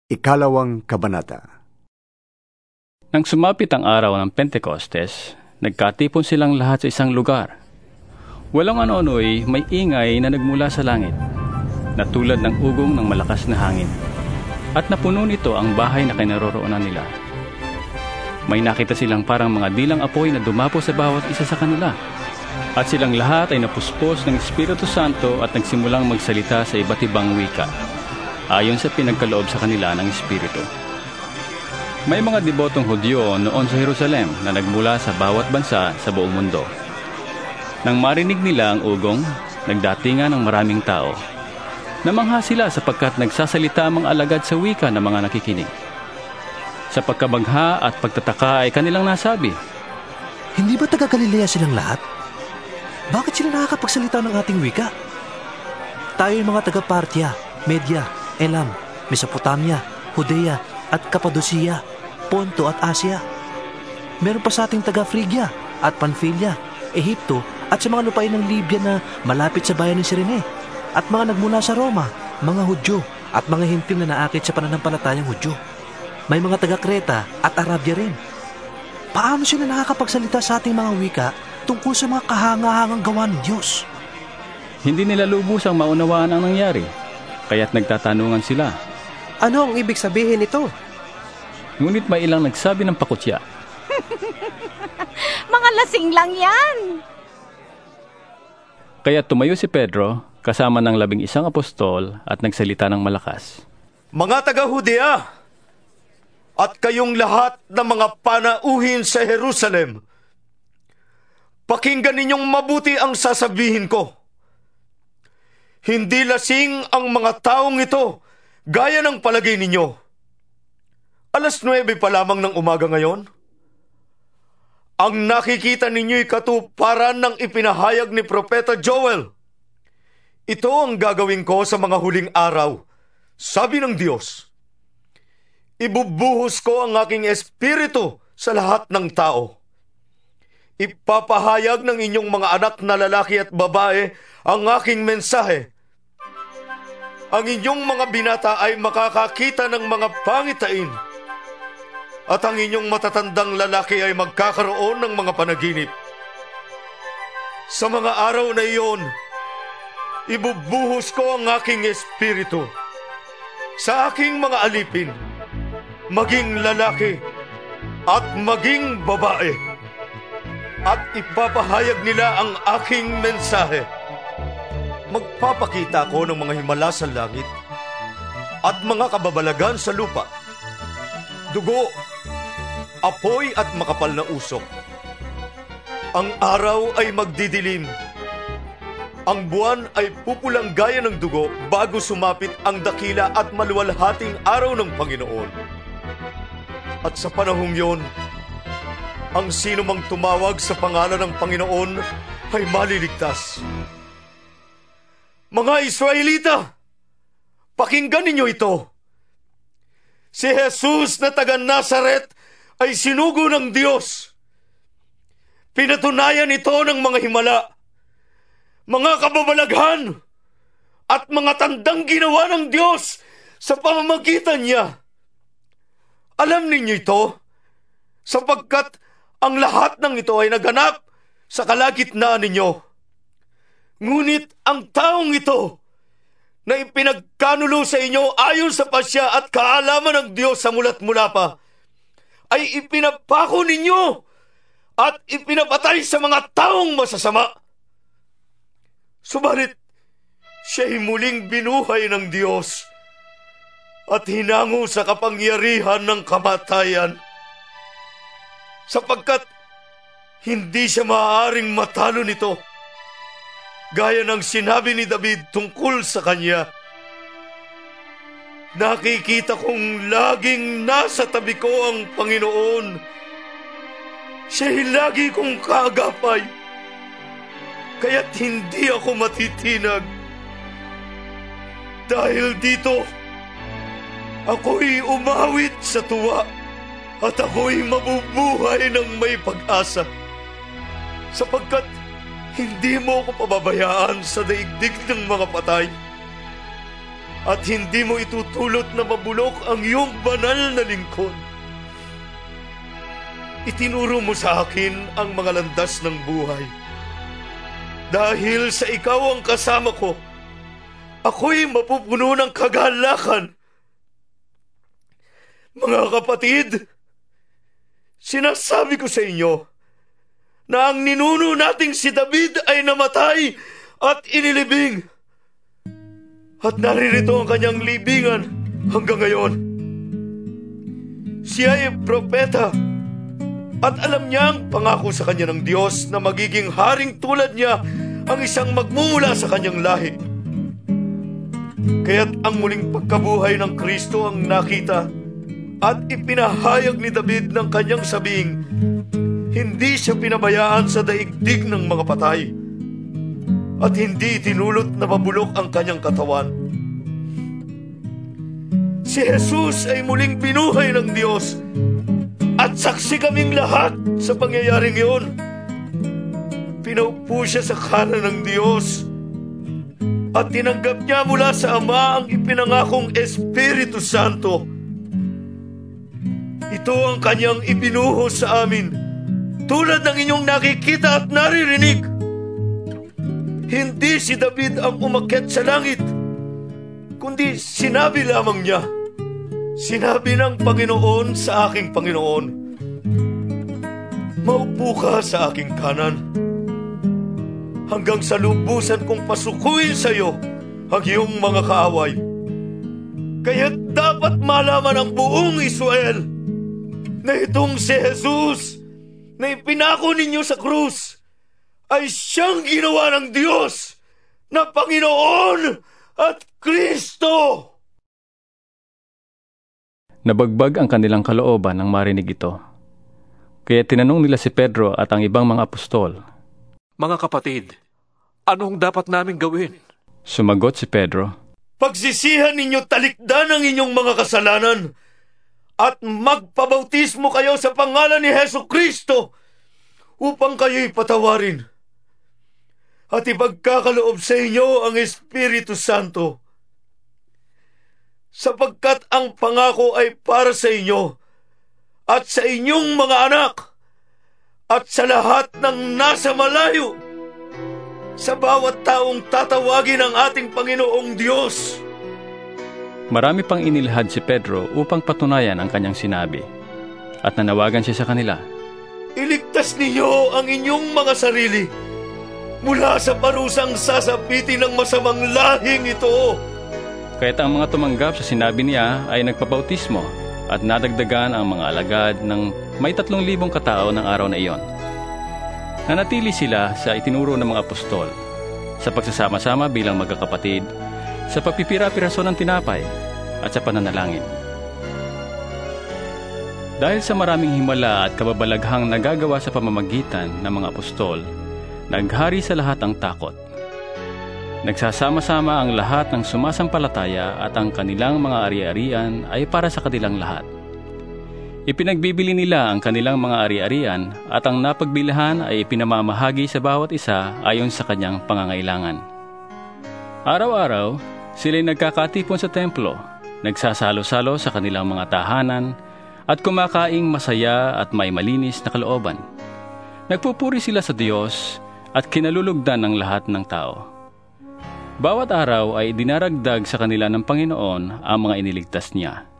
Ikalawang Kabanata. Nang sumapit ang araw ng Pentecostes, nagkatipon silang lahat sa isang lugar. Walang ano-ano'y may ingay na nagmula sa langit, na tulad ng ugong ng malakas na hangin, at napuno nito ang bahay na kinaroroonan nila. May nakita silang parang mga dilang apoy na dumapo sa bawat isa sa kanila, at silang lahat ay napuspos ng Espiritu Santo at nagsimulang magsalita sa iba't ibang wika, ayon sa pinagkaloob sa kanila ng Espiritu. May mga debotong Hudyo noon sa Jerusalem na nagmula sa bawat bansa sa buong mundo. Nang marinig nila ang ugong, nagdatingan ng maraming tao. Namangha sila sapagkat nagsasalita ang mga alagad sa wika ng mga nakikinig. Sa pagkabagha at pagtataka ay kanilang nasabi, "Hindi ba taga-Galilea silang lahat? Bakit sila nakakapagsalita ng ating wika? Tayo yung mga taga-Parthia, Media, Elam, Mesopotamia, Judea at Cappadocia, Ponto at Asia. Meron pa sa ating taga-Phrygia at Pamphylia, Ehipto at sa mga lupain ng Libya na malapit sa bayan ng Cirene, at mga nagmula sa Roma, mga Hudyo at mga Hintil na naakit sa pananampalatayang Hudyo. May mga taga-Creta at Arabia rin. Paano sila nakakapagsalita sa ating mga wika tungkol sa mga kahanga-hangang gawa ng Diyos?" Hindi nila lubos ang maunawaan ang nangyari, kaya't nagtatanungan sila. "Ano ang ibig sabihin nito?" Ngunit may ilang nagsabi ng pakutya, "Mga lasing lang yan." Kaya tumayo si Pedro kasama ng 11 apostol at nagsalita ng malakas. "Mga taga-Judea at kayong lahat na mga panauhin sa Jerusalem, pakinggan ninyong mabuti ang sasabihin ko. Hindi lasing ang mga taong ito gaya ng palagay ninyo. 9:00 pa lamang ng umaga ngayon. Ang nakikita ninyo'y katuparan ng ipinahayag ni Propeta Joel. Ito ang gagawin ko sa mga huling araw, sabi ng Diyos. Ibubuhos ko ang aking espiritu sa lahat ng tao. Ipapahayag ng inyong mga anak na lalaki at babae ang aking mensahe. Ang inyong mga binata ay makakakita ng mga pangitain, at ang inyong matatandang lalaki ay magkakaroon ng mga panaginip. Sa mga araw na iyon, ibubuhos ko ang aking espiritu sa aking mga alipin, maging lalaki at maging babae, at ipapahayag nila ang aking mensahe. Magpapakita ko ng mga himala sa langit at mga kababalagan sa lupa, dugo, apoy at makapal na usok. Ang araw ay magdidilim, ang buwan ay pupulang gaya ng dugo bago sumapit ang dakila at maluwalhating araw ng Panginoon. At sa panahong yon, ang sino mang tumawag sa pangalan ng Panginoon ay maliligtas. Mga Israelita, pakinggan ninyo ito. Si Jesus na taga Nazaret ay sinugo ng Diyos. Pinatunayan ito ng mga himala, mga kababalaghan, at mga tandang ginawa ng Diyos sa pamamagitan niya. Alam ninyo ito, sapagkat ang lahat ng ito ay naganap sa kalagitnaan ninyo. Ngunit ang taong ito na ipinagkanulo sa inyo ayon sa pasya at kaalaman ng Diyos sa mulat mula pa, ay ipinapako ninyo at ipinapatay sa mga taong masasama. Subalit, siya'y muling binuhay ng Diyos at hinango sa kapangyarihan ng kamatayan, sapagkat hindi siya maaaring matalo nito, gaya ng sinabi ni David tungkol sa kanya. Nakikita kong laging nasa tabi ko ang Panginoon. Siya'y lagi kong kaagapay, kaya't hindi ako matitinag. Dahil dito, ako'y umawit sa tuwa at ako'y mabubuhay ng may pag-asa, sapagkat hindi mo ako pababayaan sa daigdig ng mga patay at hindi mo itutulot na mabulok ang iyong banal na lingkod. Itinuro mo sa akin ang mga landas ng buhay. Dahil sa ikaw ang kasama ko, ako'y mapupuno ng kagalakan. Mga kapatid, sinasabi ko sa inyo na ang ninuno nating si David ay namatay at inilibing. At naririto ang kanyang libingan hanggang ngayon. Siya ay propeta at alam niya ang pangako sa kanya ng Diyos na magiging haring tulad niya ang isang magmumula sa kanyang lahi. Kaya't ang muling pagkabuhay ng Kristo ang nakita at ipinahayag ni David ng kanyang sabing, hindi siya pinabayaan sa daigdig ng mga patay at hindi tinulot na mabulok ang kanyang katawan. Si Jesus ay muling binuhay ng Diyos at saksi kaming lahat sa pangyayaring iyon. Pinaupo siya sa kanan ng Diyos at tinanggap niya mula sa Ama ang ipinangakong Espiritu Santo. Ito ang kanyang ibinuhos sa amin, tulad ng inyong nakikita at naririnig. Hindi si David ang umakyat sa langit, kundi sinabi lamang niya, sinabi ng Panginoon sa aking Panginoon, maupo ka sa aking kanan, hanggang sa lubusan kong pasukuin sa iyo ang iyong mga kaaway. Kaya't dapat malaman ang buong Israel na itong si Jesus na ipinako ninyo sa krus ay siyang ginawa ng Diyos na Panginoon at Kristo. Nabagbag ang kanilang kalooban nang marinig ito. Kaya tinanong nila si Pedro at ang ibang mga apostol, Mga kapatid, anong dapat naming gawin? Sumagot si Pedro, Pagsisihan ninyo talikdan ang inyong mga kasalanan at magpabautismo kayo sa pangalan ni Hesukristo upang kayo'y patawarin. At ipagkakaloob sa inyo ang Espiritu Santo, sapagkat ang pangako ay para sa inyo at sa inyong mga anak at sa lahat ng nasa malayo, sa bawat taong tatawagin ang ating Panginoong Diyos. Marami pang inilahad si Pedro upang patunayan ang kanyang sinabi, at nanawagan siya sa kanila, Iligtas ninyo ang inyong mga sarili mula sa parusang sasapitin ng masamang lahing ito. Kaya't ang mga tumanggap sa sinabi niya ay nagpabautismo at nadagdagan ang mga alagad ng may 3,000 katao ng araw na iyon. Nanatili sila sa itinuro ng mga apostol, sa pagsasama-sama bilang magkakapatid, sa pagpipira-piraso ng tinapay, at sa pananalangin. Dahil sa maraming himala at kababalaghang nagagawa sa pamamagitan ng mga apostol, naghari sa lahat ang takot. Nagsasama-sama ang lahat ng sumasampalataya at ang kanilang mga ari-arian ay para sa kanilang lahat. Ipinagbibili nila ang kanilang mga ari-arian at ang napagbilihan ay ipinamamahagi sa bawat isa ayon sa kanyang pangangailangan. Araw-araw, sila'y nagkakatipon sa templo, nagsasalo-salo sa kanilang mga tahanan at kumakaing masaya at may malinis na kalooban. Nagpupuri sila sa Diyos at kinalulugdan ng lahat ng tao. Bawat araw ay dinaragdag sa kanila ng Panginoon ang mga iniligtas niya.